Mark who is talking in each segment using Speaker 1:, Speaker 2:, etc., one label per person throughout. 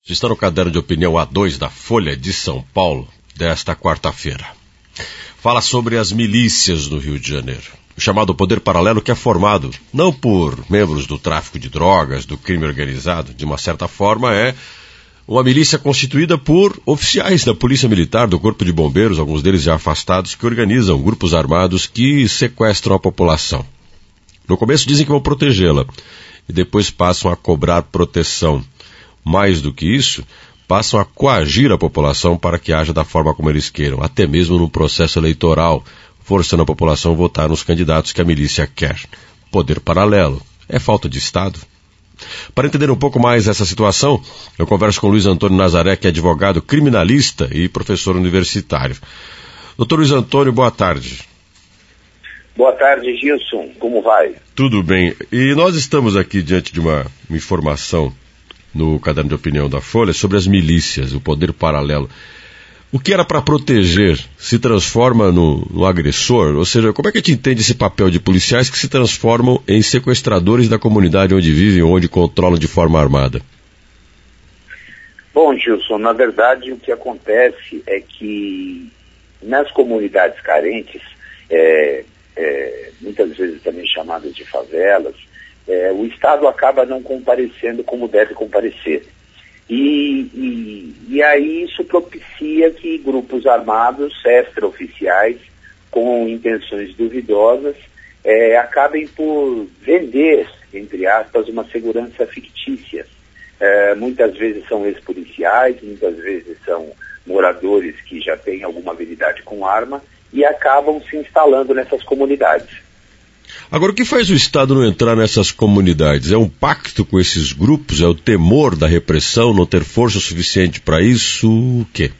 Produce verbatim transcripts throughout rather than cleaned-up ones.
Speaker 1: Está no caderno de opinião A dois da Folha de São Paulo, desta quarta-feira. Fala sobre as milícias no Rio de Janeiro. O chamado poder paralelo, que é formado não por membros do tráfico de drogas, do crime organizado, de uma certa forma é uma milícia constituída por oficiais da Polícia Militar, do Corpo de Bombeiros, alguns deles já afastados, que organizam grupos armados que sequestram a população. No começo dizem que vão protegê-la e depois passam a cobrar proteção. Mais do que isso, passam a coagir a população para que haja da forma como eles queiram, até mesmo no processo eleitoral, forçando a população a votar nos candidatos que a milícia quer. Poder paralelo. É falta de Estado? Para entender um pouco mais essa situação, eu converso com Luiz Antônio Nazaré, que é advogado criminalista e professor universitário. Doutor Luiz Antônio, boa tarde.
Speaker 2: Boa tarde, Gilson. Como vai?
Speaker 1: Tudo bem. E nós estamos aqui diante de uma informação no caderno de opinião da Folha sobre as milícias, o poder paralelo. O que era para proteger se transforma no, no agressor? Ou seja, como é que a gente entende esse papel de policiais que se transformam em sequestradores da comunidade onde vivem, onde controlam de forma armada?
Speaker 2: Bom, Gilson, na verdade o que acontece é que nas comunidades carentes, é, é, muitas vezes também chamadas de favelas, É, o Estado acaba não comparecendo como deve comparecer. E, e, e aí isso propicia que grupos armados, extraoficiais, com intenções duvidosas, é, acabem por vender, entre aspas, uma segurança fictícia. É, muitas vezes são ex-policiais, muitas vezes são moradores que já têm alguma habilidade com arma e acabam se instalando nessas comunidades.
Speaker 1: Agora, o que faz o Estado não entrar nessas comunidades? É um pacto com esses grupos? É o temor da repressão, não ter força suficiente para isso? O quê?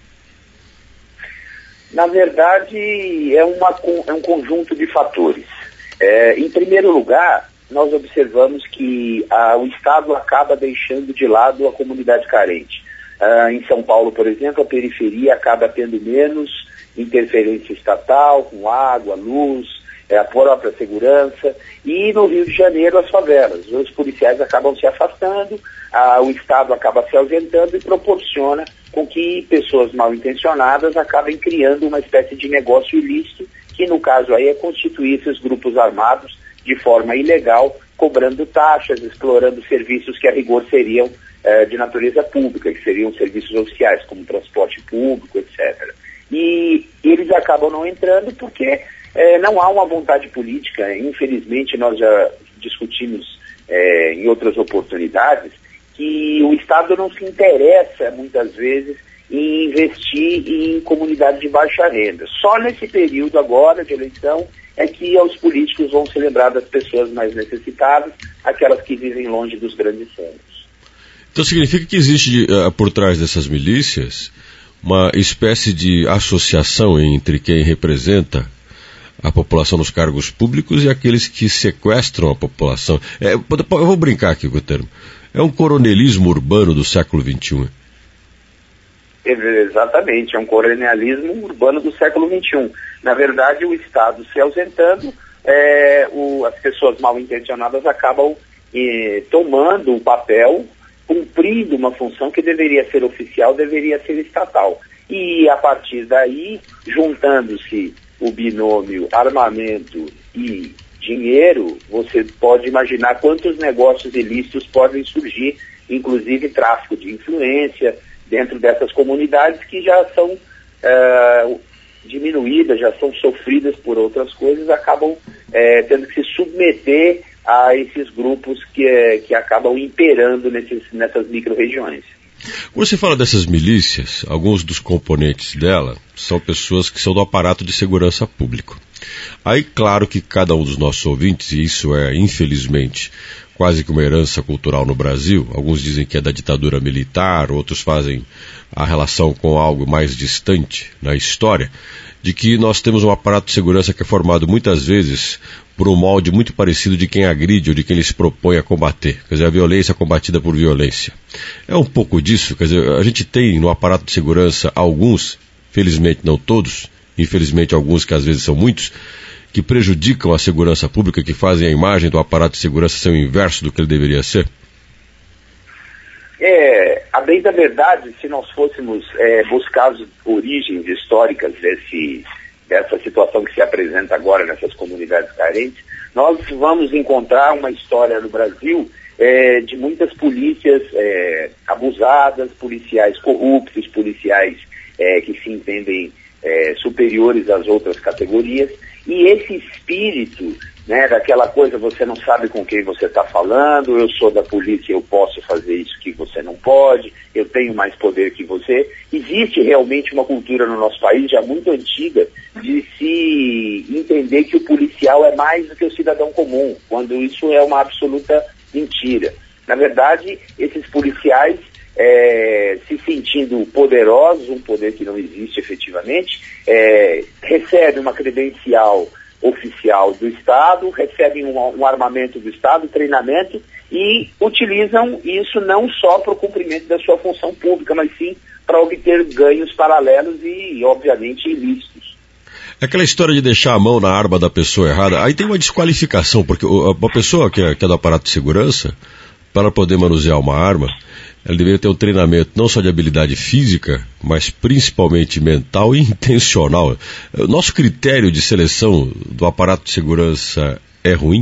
Speaker 2: Na verdade, é, uma, é um conjunto de fatores. É, em primeiro lugar, nós observamos que a, o Estado acaba deixando de lado a comunidade carente. Ah, em São Paulo, por exemplo, a periferia acaba tendo menos interferência estatal, com água, luz, é a própria segurança, e no Rio de Janeiro as favelas. Os policiais acabam se afastando, a, o Estado acaba se ausentando e proporciona com que pessoas mal intencionadas acabem criando uma espécie de negócio ilícito, que no caso aí é constituir esses grupos armados de forma ilegal, cobrando taxas, explorando serviços que a rigor seriam eh, de natureza pública, que seriam serviços oficiais, como transporte público, etcétera. E eles acabam não entrando porque É, não há uma vontade política. Infelizmente, nós já discutimos é, em outras oportunidades que o Estado não se interessa, muitas vezes, em investir em comunidades de baixa renda. Só nesse período agora de eleição é que os políticos vão se lembrar das pessoas mais necessitadas, aquelas que vivem longe dos grandes centros.
Speaker 1: Então significa que existe uh, por trás dessas milícias uma espécie de associação entre quem representa a população nos cargos públicos e aqueles que sequestram a população. É, eu vou brincar aqui com o termo. É um coronelismo urbano do século vinte e um.
Speaker 2: Exatamente, é um coronelismo urbano do século vinte e um. Na verdade, o Estado se ausentando, é, o, as pessoas mal intencionadas acabam é, tomando o papel, cumprindo uma função que deveria ser oficial, deveria ser estatal. E a partir daí, juntando-se o binômio armamento e dinheiro, você pode imaginar quantos negócios ilícitos podem surgir, inclusive tráfico de influência dentro dessas comunidades que já são uh, diminuídas, já são sofridas por outras coisas, acabam uh, tendo que se submeter a esses grupos que, uh, que acabam imperando nesses, nessas micro-regiões.
Speaker 1: Quando você fala dessas milícias, alguns dos componentes dela são pessoas que são do aparato de segurança público. Aí, claro que cada um dos nossos ouvintes, e isso é, infelizmente, quase que uma herança cultural no Brasil, alguns dizem que é da ditadura militar, outros fazem a relação com algo mais distante na história, de que nós temos um aparato de segurança que é formado muitas vezes por um molde muito parecido de quem agride ou de quem ele se propõe a combater. Quer dizer, a violência é combatida por violência. É um pouco disso, quer dizer, a gente tem no aparato de segurança alguns, felizmente não todos, infelizmente alguns que às vezes são muitos, que prejudicam a segurança pública, que fazem a imagem do aparato de segurança ser o inverso do que ele deveria ser?
Speaker 2: É, a bem da verdade, se nós fôssemos é, buscar as origens históricas desse, dessa situação que se apresenta agora nessas comunidades carentes, nós vamos encontrar uma história no Brasil é, de muitas polícias é, abusadas, policiais corruptos, policiais é, que se entendem é, superiores às outras categorias, e esse espírito, né, daquela coisa, você não sabe com quem você está falando, eu sou da polícia, eu posso fazer isso que você não pode, eu tenho mais poder que você. Existe realmente uma cultura no nosso país, já muito antiga, de se entender que o policial é mais do que o cidadão comum, quando isso é uma absoluta mentira. Na verdade, esses policiais, é, se sentindo poderosos, um poder que não existe efetivamente, é, recebem uma credencial oficial do Estado, recebem um, um armamento do Estado, treinamento, e utilizam isso não só para o cumprimento da sua função pública, mas sim para obter ganhos paralelos e, obviamente, ilícitos.
Speaker 1: Aquela história de deixar a mão na arma da pessoa errada, aí tem uma desqualificação, porque uma pessoa que é, que é do aparato de segurança, para poder manusear uma arma, ela deveria ter um treinamento não só de habilidade física, mas principalmente mental e intencional. O nosso critério de seleção do aparato de segurança é ruim?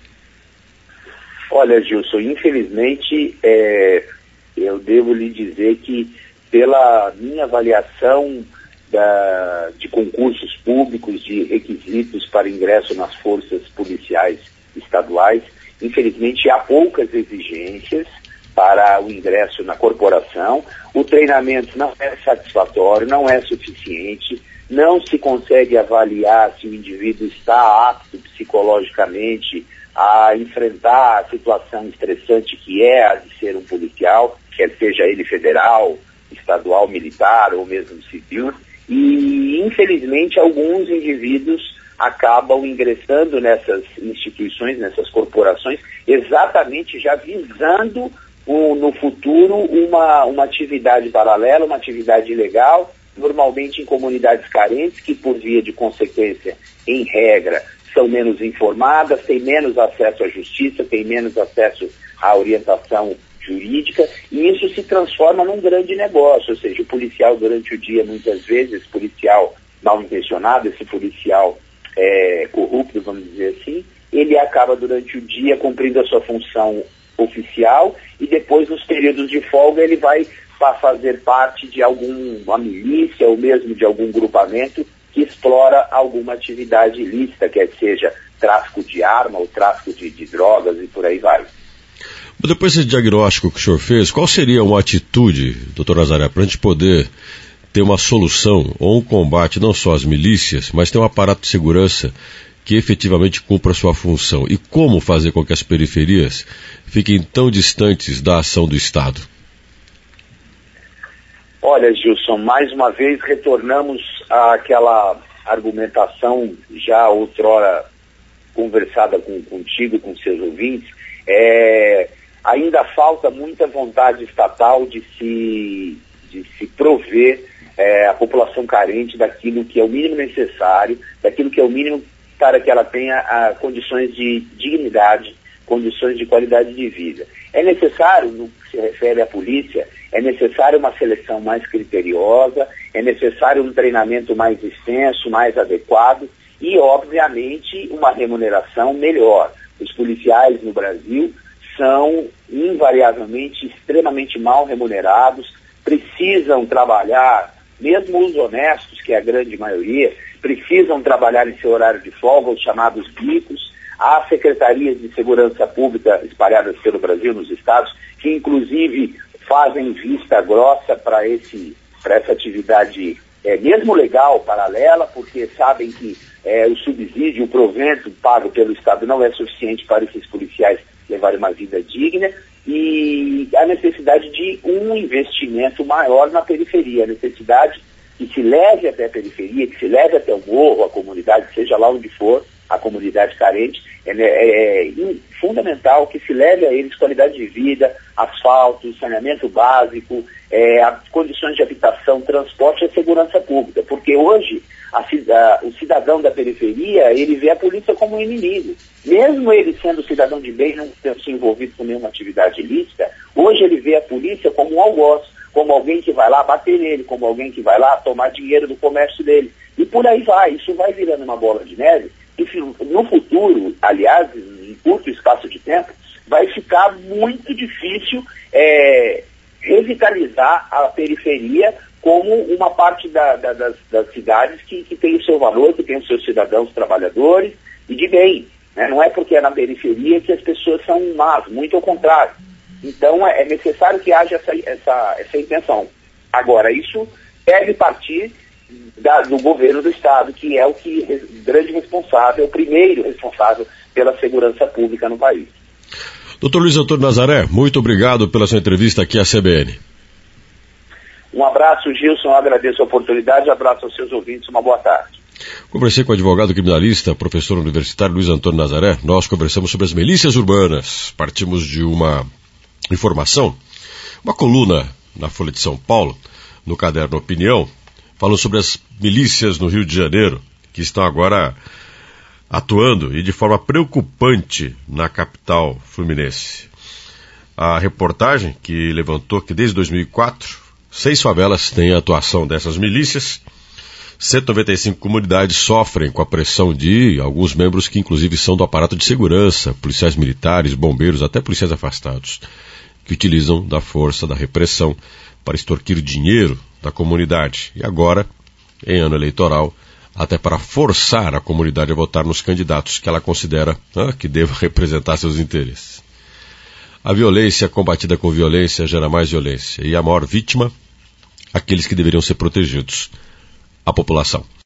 Speaker 2: Olha, Gilson, infelizmente, é, eu devo lhe dizer que, pela minha avaliação da, de concursos públicos, de requisitos para ingresso nas forças policiais estaduais, infelizmente há poucas exigências para o ingresso na corporação. O treinamento não é satisfatório, não é suficiente, não se consegue avaliar se o indivíduo está apto psicologicamente a enfrentar a situação estressante que é a de ser um policial, quer seja ele federal, estadual, militar ou mesmo civil, e infelizmente alguns indivíduos acabam ingressando nessas instituições, nessas corporações, exatamente já visando o, no futuro uma, uma atividade paralela, uma atividade ilegal, normalmente em comunidades carentes, que por via de consequência, em regra, são menos informadas, têm menos acesso à justiça, têm menos acesso à orientação jurídica, e isso se transforma num grande negócio, ou seja, o policial durante o dia, muitas vezes, esse policial mal intencionado, esse policial é, corrupto, vamos dizer assim, ele acaba durante o dia cumprindo a sua função oficial e depois, nos períodos de folga, ele vai para fazer parte de alguma milícia ou mesmo de algum grupamento que explora alguma atividade ilícita, quer seja tráfico de arma ou tráfico de, de drogas e por aí vai.
Speaker 1: Depois desse diagnóstico que o senhor fez, qual seria uma atitude, doutor Nazaré, para a gente poder ter uma solução ou um combate não só às milícias, mas ter um aparato de segurança que efetivamente cumpra a sua função? E como fazer com que as periferias fiquem tão distantes da ação do Estado?
Speaker 2: Olha, Gilson, mais uma vez retornamos àquela argumentação já outrora conversada com, contigo, com seus ouvintes. É, ainda falta muita vontade estatal de se, de se prover é, a população carente daquilo que é o mínimo necessário, daquilo que é o mínimo para que ela tenha a, condições de dignidade, condições de qualidade de vida. É necessário, no que se refere à polícia, é necessário uma seleção mais criteriosa, é necessário um treinamento mais extenso, mais adequado e, obviamente, uma remuneração melhor. Os policiais no Brasil são invariavelmente extremamente mal remunerados, precisam trabalhar, mesmo os honestos, que é a grande maioria, precisam trabalhar em seu horário de folga, os chamados bicos. Há secretarias de segurança pública espalhadas pelo Brasil, nos estados, que inclusive fazem vista grossa para esse, para essa atividade, é, mesmo legal, paralela, porque sabem que é, o subsídio, o provento pago pelo Estado não é suficiente para esses policiais levarem uma vida digna, e a necessidade de um investimento maior na periferia, a necessidade que se leve até a periferia, que se leve até o morro, a comunidade, seja lá onde for, a comunidade carente, é, é, é fundamental que se leve a eles qualidade de vida, asfalto, saneamento básico, é, condições de habitação, transporte e segurança pública, porque hoje a, a, o cidadão da periferia, ele vê a polícia como um inimigo. Mesmo ele sendo cidadão de bem, não tendo se envolvido com nenhuma atividade ilícita, hoje ele vê a polícia como um algoz, como alguém que vai lá bater nele, como alguém que vai lá tomar dinheiro do comércio dele. E por aí vai, isso vai virando uma bola de neve, e no futuro, aliás, em curto espaço de tempo, vai ficar muito difícil é, revitalizar a periferia como uma parte da, da, das, das cidades que, que tem o seu valor, que tem os seus cidadãos trabalhadores e de bem. Né? Não é porque é na periferia que as pessoas são más, muito ao contrário. Então é necessário que haja essa, essa, essa intenção. Agora, isso deve partir da, do governo do Estado, que é o que grande responsável, o primeiro responsável pela segurança pública no país.
Speaker 1: doutor Luiz Antônio Nazaré, muito obrigado pela sua entrevista aqui à C B N.
Speaker 2: Um abraço, Gilson, eu agradeço a oportunidade, abraço aos seus ouvintes, uma boa tarde.
Speaker 1: Conversei com o advogado criminalista, professor universitário Luiz Antônio Nazaré. Nós conversamos sobre as milícias urbanas. Partimos de uma informação, uma coluna na Folha de São Paulo, no caderno Opinião, falou sobre as milícias no Rio de Janeiro, que estão agora atuando e de forma preocupante na capital fluminense. A reportagem que levantou que desde dois mil e quatro, seis favelas têm a atuação dessas milícias, cento e noventa e cinco comunidades sofrem com a pressão de alguns membros que inclusive são do aparato de segurança, policiais militares, bombeiros, até policiais afastados, que utilizam da força da repressão para extorquir dinheiro da comunidade. E agora, em ano eleitoral, até para forçar a comunidade a votar nos candidatos que ela considera ah, que devam representar seus interesses. A violência combatida com violência gera mais violência. E a maior vítima, aqueles que deveriam ser protegidos, a população.